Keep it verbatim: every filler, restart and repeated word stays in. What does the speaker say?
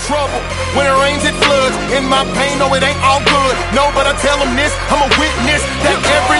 trouble. When it rains, it floods. In my pain, no, it ain't all good. No, but I tell them this, I'm a witness that every